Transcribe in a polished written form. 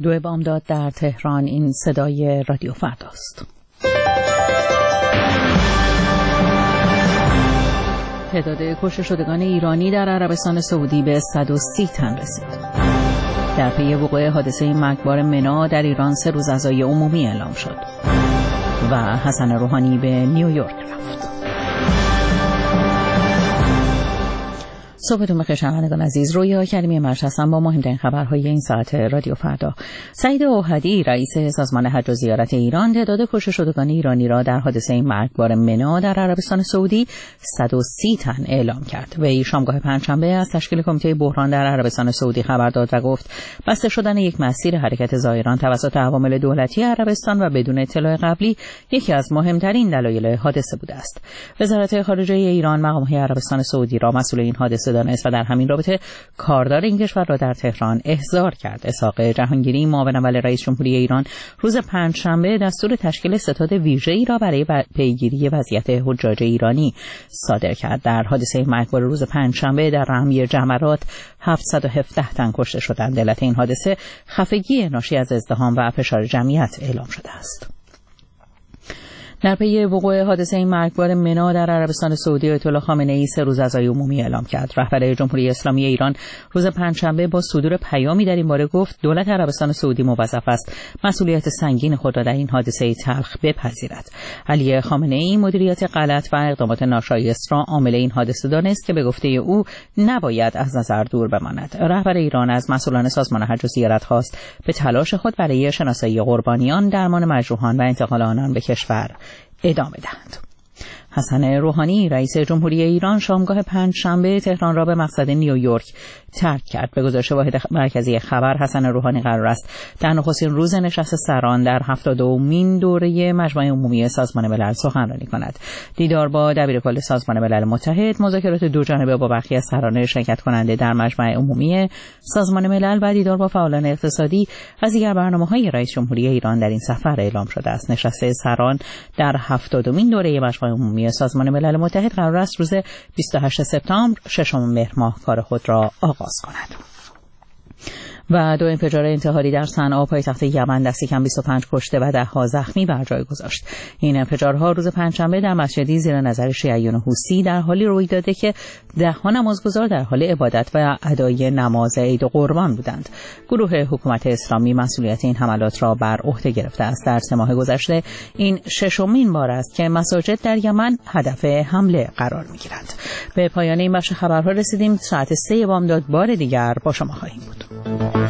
2 بامداد در تهران. این صدای رادیو فرداست. تعداد کشته شدگان ایرانی در عربستان سعودی به 130 تن رسید. در پی وقوع حادثه مرگبار منا در ایران 3 روز عزای عمومی اعلام شد و حسن روحانی به نیویورک رفت. صبحتون بخیر شنوندگان عزیز. رویا کریمی مرش هستم با مهمترین خبرهای این ساعت رادیو فردا. سعید اوحدی رئیس سازمان حج و زیارت ایران تعداد کشته شدگان ایرانی را در حادثه مرگبار منا در عربستان سعودی 130 تن اعلام کرد. وی شامگاه پنجشنبه از تشکیل کمیته بحران در عربستان سعودی خبر داد و گفت بسته شدن یک مسیر حرکت زائران توسط عوامل دولتی عربستان و بدون اطلاع قبلی یکی از مهمترین دلایل حادثه بوده است. وزارت خارجه ایران مقام‌های عربستان سعودی را مسئول این حادثه دانست و در همین رابطه کاردار این کشور را در تهران احضار کرد. اسحاق جهانگیری معاون اول رئیس جمهوری ایران روز پنجشنبه دستور تشکیل ستاد ویژه‌ای را برای پیگیری وضعیت حجاج ایرانی صادر کرد. در حادثه مرگبار روز پنجشنبه در رمی جمرات 717 تن کشته شدند. علت این حادثه خفگی ناشی از ازدحام و فشار جمعیت اعلام شده است. در پی وقوع حادثه مرگبار منا در عربستان سعودی آیت الله خامنه‌ای 3 روز عزای عمومی اعلام کرد. رهبر جمهوری اسلامی ایران روز پنجشنبه با صدور پیامی در این باره گفت دولت عربستان سعودی موظف است مسئولیت سنگین خود را در این حادثه تلخ بپذیرد. علی خامنه‌ای مدیریت غلط و اقدامات ناشایست را عامل این حادثه دانست که به گفته او نباید از نظر دور بماند. رهبر ایران از مسئولان سازمان حج و زیارت خواست به تلاش خود برای شناسایی قربانیان، درمان مجروحان و انتقال آنان به کشور ادامه دهند. حسن روحانی رئیس جمهوری ایران شامگاه پنجشنبه تهران را به مقصد نیویورک ترک کرد. به گزارش واحد مرکزی خبر حسن روحانی قرار است در نخستین روز نشست سران در 72مین دوره مجمع عمومی سازمان ملل سخنرانی کند. دیدار با دبیرکل سازمان ملل متحد، مذاکرات دوجانبه با برخی از سران شرکت کننده در مجمع عمومی سازمان ملل و دیدار با فعالان اقتصادی از دیگر برنامه‌های رئیس جمهوری ایران در این سفر اعلام شده است. نشست سران در 70مین دوره مجمع عمومی سازمان ملل متحد قرار است روز 28 سپتامبر 6 مهر ماه کار خود را آغاز کند. و 2 انفجار انتحاری در صنعا پایتخت یمن دستی کم 25 کشته و 10 زخمی بر جای گذاشت. این انفجارها روز پنجشنبه در مسجدی زیر نظر شیعیان حوثی در حالی روی داده که 10 نمازگزار در حال عبادت و ادای نماز عید قربان بودند. گروه حکومت اسلامی مسئولیت این حملات را بر عهده گرفته است. در 3 ماه گذشته این 6مین بار است که مساجد در یمن هدف حمله قرار می‌گیرند. به پایان این بخش خبرها رسیدیم. ساعت 3 بامداد بار دیگر با شما خواهیم بود.